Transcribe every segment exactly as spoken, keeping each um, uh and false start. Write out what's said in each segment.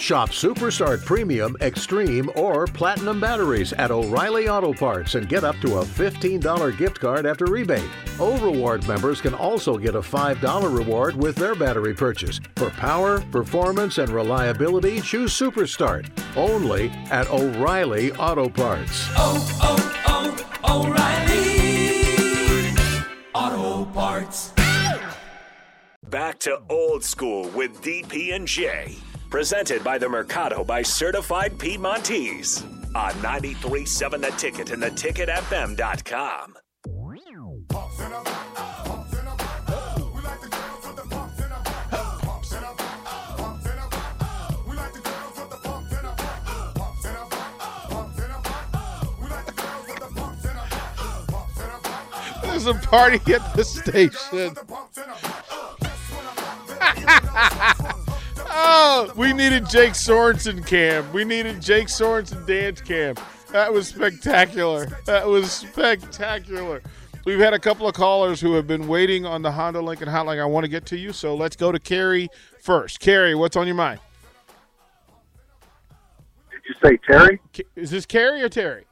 Shop Superstart Premium, Extreme, or Platinum batteries at O'Reilly Auto Parts and get up to a fifteen dollars gift card after rebate. O-Reward members can also get a five dollars reward with their battery purchase. For power, performance, and reliability, choose Superstart. Only at O'Reilly Auto Parts. Oh, oh, oh, O'Reilly Auto Parts. Back to Old School with D P and J. Presented by the Mercado by Certified Piedmontese. On ninety-three point seven The Ticket and the ticket f m dot com. There's a party at the station. Oh, we needed Jake Sorensen cam. We needed Jake Sorensen dance cam. That was spectacular. That was spectacular. We've had a couple of callers who have been waiting on the Honda Lincoln Hotline. I want to get to you, so let's go to Carrie first. Carrie, what's on your mind? Did you say Terry? Is this Carrie or Terry?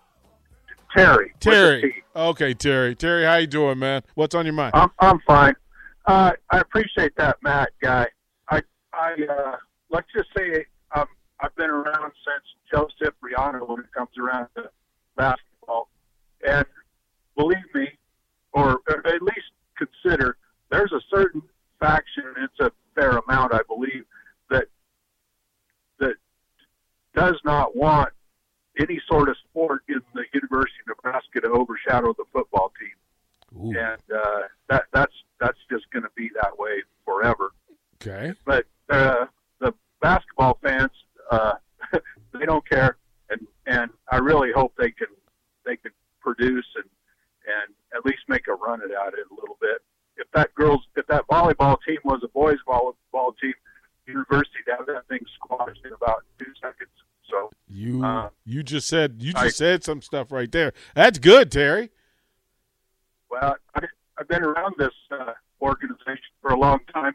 Terry. Terry. Okay, Terry. Terry, how you doing, man? What's on your mind? I'm I'm fine. Uh, I appreciate that, Matt guy. I I uh, let's just say um, I've been around since Joe Cipriano when it comes around to basketball, and believe me, or at least consider, there's a certain faction, and it's a fair amount, I believe, that that does not want any sort of sport in the University of Nebraska to overshadow the football team. Ooh. And uh, that that's that's just going to be that way forever. Okay. But uh, the basketball fans, uh, they don't care, and and I really hope they can they can produce and and at least make a run at it a little bit. If that girls if that volleyball team was a boys volleyball team, University would have that thing squashed in about two seconds. So you uh, you just said you just I, said some stuff right there. That's good, Terry. Well, I, I've been around this uh, organization for a long time,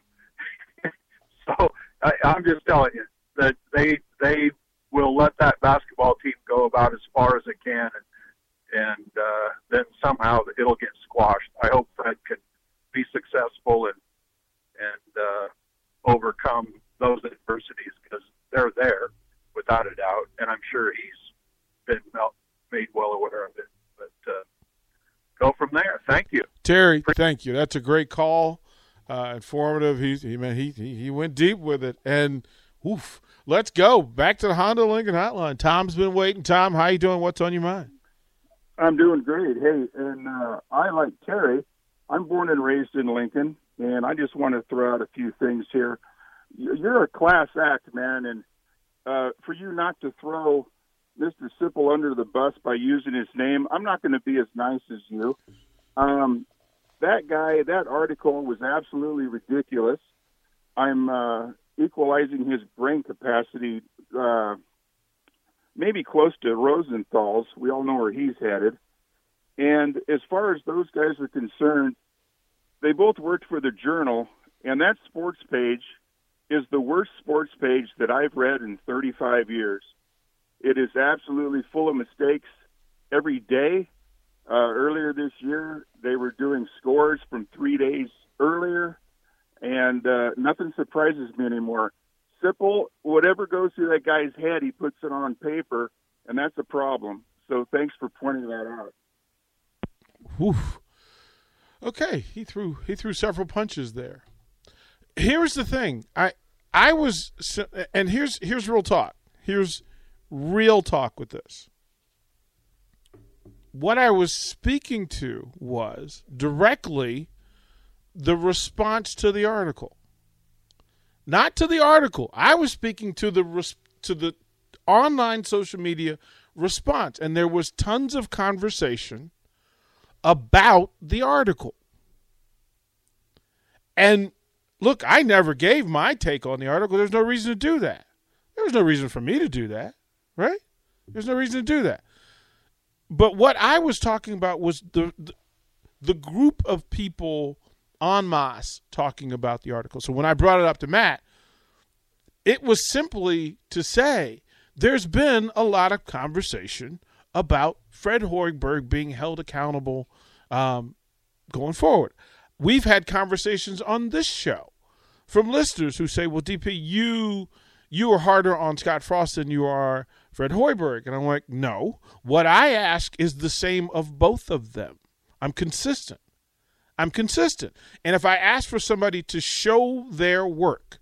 so I, I'm just telling you that they they will let that basketball team go about as far as it can, and and uh, then somehow it'll get squashed. I hope Fred can be successful and and uh, overcome those adversities, because they're there without a doubt, and I'm sure he's been made well aware of it. But uh, go from there. Thank you, Terry. Thank you. That's a great call. Uh, informative. He he man he he went deep with it. And oof, let's go back to the Honda Lincoln Hotline. Tom's been waiting. Tom, how you doing? What's on your mind? I'm doing great. Hey, and uh, I like Terry. I'm born and raised in Lincoln, and I just want to throw out a few things here. You're a class act, man, and uh, for you not to throw Mister Sipple under the bus by using his name, I'm not going to be as nice as you. Um, that guy, that article was absolutely ridiculous. I'm uh, equalizing his brain capacity uh, maybe close to Rosenthal's. We all know where he's headed. And as far as those guys are concerned, they both worked for the Journal, and that sports page is the worst sports page that I've read in thirty-five years. It is absolutely full of mistakes every day. Uh, earlier this year, they were doing scores from three days earlier, and uh, nothing surprises me anymore. Sipple, whatever goes through that guy's head, he puts it on paper, and that's a problem. So thanks for pointing that out. Whew. Okay, he threw he threw several punches there. Here's the thing. I I was and here's here's real talk. Here's real talk with this. What I was speaking to was directly the response to the article. Not to the article. I was speaking to the res- to the online social media response, and there was tons of conversation about the article. And look, I never gave my take on the article. There's no reason to do that. There was no reason for me to do that, right? There's no reason to do that. But what I was talking about was the the, the group of people en masse talking about the article. So when I brought it up to Matt, It was simply to say there's been a lot of conversation about Fred Hoiberg being held accountable um, going forward. We've had conversations on this show from listeners who say, well, D P, you you are harder on Scott Frost than you are Fred Hoiberg. And I'm like, no. What I ask is the same of both of them. I'm consistent. I'm consistent. And if I ask for somebody to show their work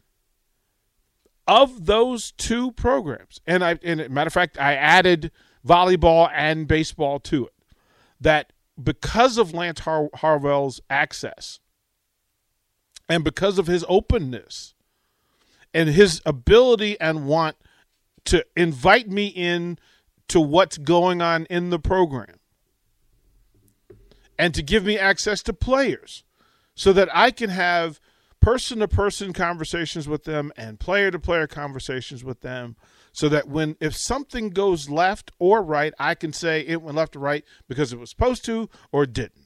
of those two programs, and I, and matter of fact, I added volleyball and baseball to it, that because of Lance Har- Harvell's access and because of his openness and his ability and want to invite me in to what's going on in the program and to give me access to players so that I can have person-to-person conversations with them and player-to-player conversations with them so that when if something goes left or right, I can say it went left or right because it was supposed to or didn't.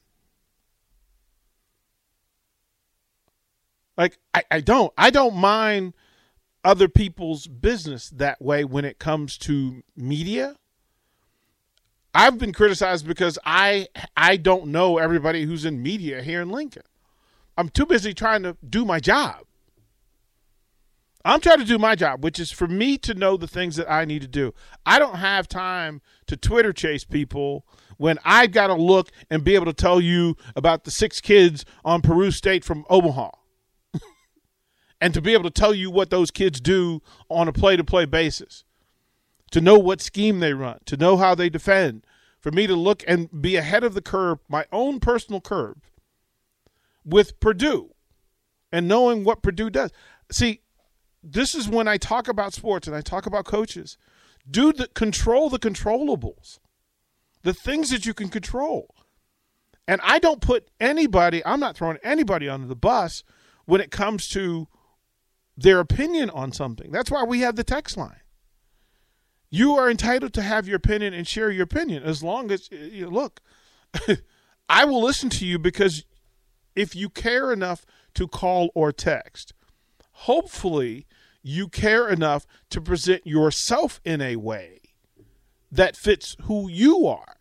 Like, I, I don't. I don't mind other people's business that way when it comes to media. I've been criticized because I I don't know everybody who's in media here in Lincoln. I'm too busy trying to do my job. I'm trying to do my job, which is for me to know the things that I need to do. I don't have time to Twitter chase people when I've got to look and be able to tell you about the six kids on Peru State from Omaha and to be able to tell you what those kids do on a play-to-play basis, to know what scheme they run, to know how they defend, for me to look and be ahead of the curve, my own personal curve, with Purdue and knowing what Purdue does. See, this is when I talk about sports and I talk about coaches. Do the control the controllables, the things that you can control. And I don't put anybody, I'm not throwing anybody under the bus when it comes to their opinion on something. That's why we have the text line. You are entitled to have your opinion and share your opinion as long as, you know, look, I will listen to you because if you care enough to call or text, hopefully you care enough to present yourself in a way that fits who you are.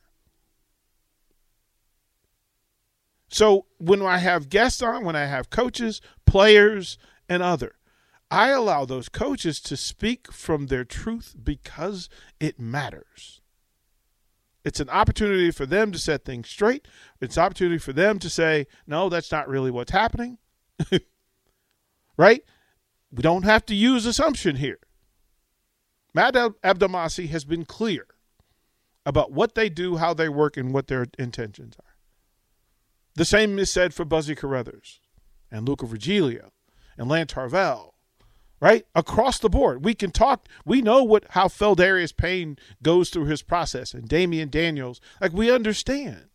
So when I have guests on, when I have coaches, players, and other, I allow those coaches to speak from their truth because it matters. It's an opportunity for them to set things straight. It's an opportunity for them to say, no, that's not really what's happening. Right? We don't have to use assumption here. Matt Abdelmassih has been clear about what they do, how they work, and what their intentions are. The same is said for Buzzy Carruthers and Luca Virgilio and Lance Harvell. Right? Across the board. We can talk. We know what how Feldarius Payne goes through his process and Damian Daniels. Like, we understand.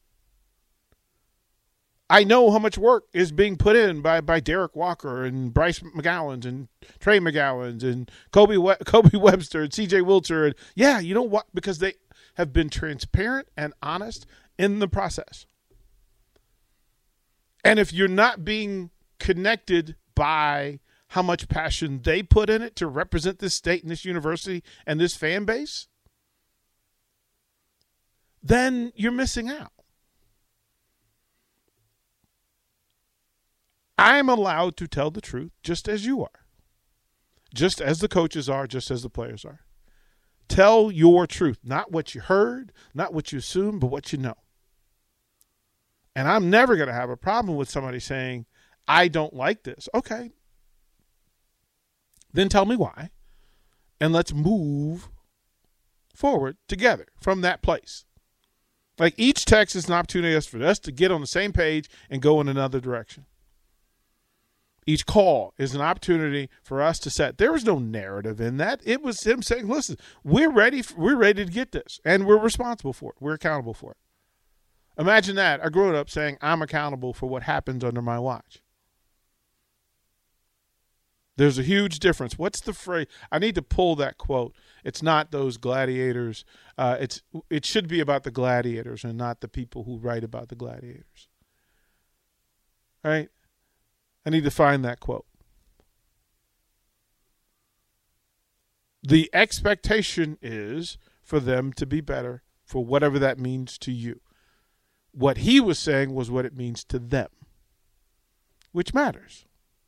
I know how much work is being put in by, by Derek Walker and Bryce McGowans and Trey McGowans and Kobe we- Kobe Webster and C J Wilcher. And yeah, you know what? Because they have been transparent and honest in the process. And if you're not being connected by how much passion they put in it to represent this state and this university and this fan base, then you're missing out. I'm allowed to tell the truth just as you are, just as the coaches are, just as the players are. Tell your truth, not what you heard, not what you assume, but what you know. And I'm never going to have a problem with somebody saying, I don't like this. Okay. Then tell me why, and let's move forward together from that place. Like, each text is an opportunity for us to get on the same page and go in another direction. Each call is an opportunity for us to set. There was no narrative in that. It was him saying, listen, we're ready, for, we're ready to get this, and we're responsible for it. We're accountable for it. Imagine that, a grown-up saying, I'm accountable for what happens under my watch. There's a huge difference. What's the phrase? I need to pull that quote. It's not those gladiators. Uh, it's it should be about the gladiators and not the people who write about the gladiators. All right? I need to find that quote. The expectation is for them to be better, for whatever that means to you. What he was saying was what it means to them, which matters.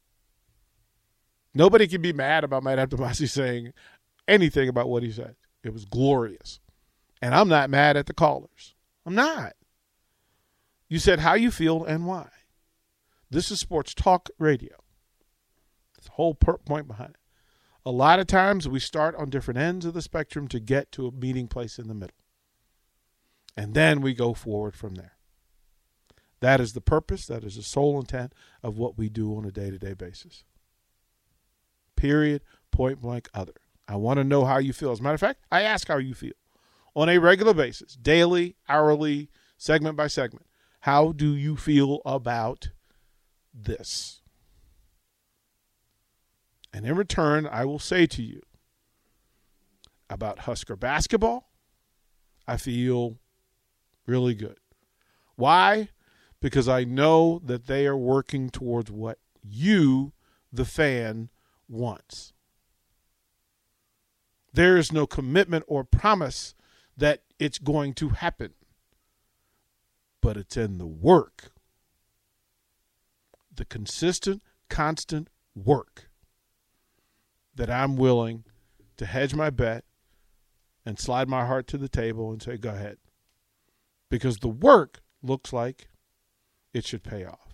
Nobody can be mad about Matt Abdelmassih saying anything about what he said. It was glorious. And I'm not mad at the callers. I'm not. You said how you feel and why. This is sports talk radio. That's the whole per- point behind it. A lot of times we start on different ends of the spectrum to get to a meeting place in the middle. And then we go forward from there. That is the purpose, that is the sole intent of what we do on a day-to-day basis. Period, point blank, other. I want to know how you feel. As a matter of fact, I ask how you feel on a regular basis, daily, hourly, segment by segment. How do you feel about this? And in return, I will say to you about Husker basketball, I feel really good. Why? Because I know that they are working towards what you, the fan, wants. There is no commitment or promise that it's going to happen, but it's in the work, the consistent, constant work that I'm willing to hedge my bet and slide my heart to the table and say, go ahead. Because the work looks like it should pay off.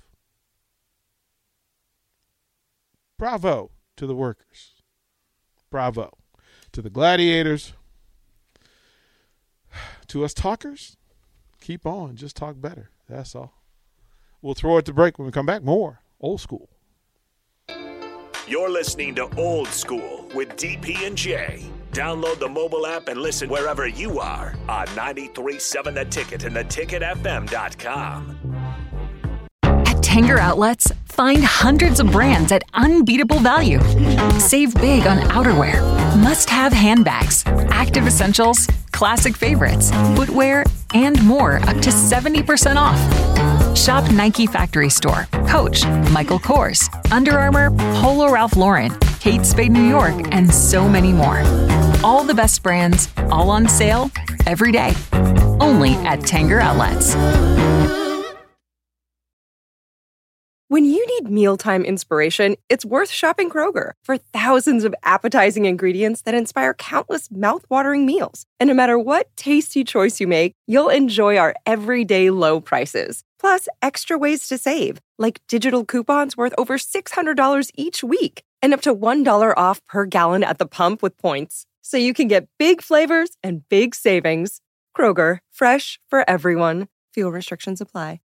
Bravo to the workers. Bravo to the gladiators. To us talkers, keep on. Just talk better. That's all. We'll throw it to break when we come back. More Old School. You're listening to Old School with D P and J. Download the mobile app and listen wherever you are on ninety-three point seven The Ticket and the ticket f m dot com. At Tanger Outlets, find hundreds of brands at unbeatable value. Save big on outerwear, must-have handbags, active essentials, classic favorites, footwear, and more up to seventy percent off. Shop Nike Factory Store, Coach, Michael Kors, Under Armour, Polo Ralph Lauren, Kate Spade New York, and so many more. All the best brands, all on sale, every day. Only at Tanger Outlets. When you need mealtime inspiration, it's worth shopping Kroger for thousands of appetizing ingredients that inspire countless mouthwatering meals. And no matter what tasty choice you make, you'll enjoy our everyday low prices. Plus, extra ways to save, like digital coupons worth over six hundred dollars each week and up to one dollar off per gallon at the pump with points. So you can get big flavors and big savings. Kroger, fresh for everyone. Fuel restrictions apply.